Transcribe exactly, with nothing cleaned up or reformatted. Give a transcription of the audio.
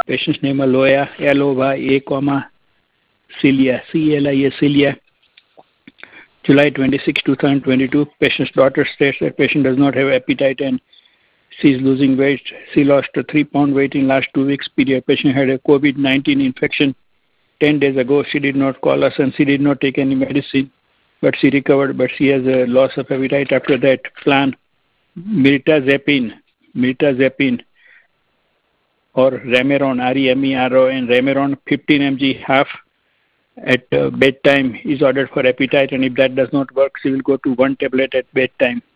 Patient's name Aloya, L O Y A, comma, Celia, C L I A, Celia. July twenty-sixth, twenty twenty-two. Patient's daughter states that patient does not have appetite and she is losing weight. She lost a three pound weight in last two weeks period. Patient had a COVID nineteen infection ten days ago. She did not call us and she did not take any medicine, but she recovered, but she has a loss of appetite after that. Plan mirtazapine, mirtazapine or Remeron, R E M E R O N, Remeron fifteen milligrams half at uh, bedtime is ordered for appetite, and if that does not work, she will go to one tablet at bedtime.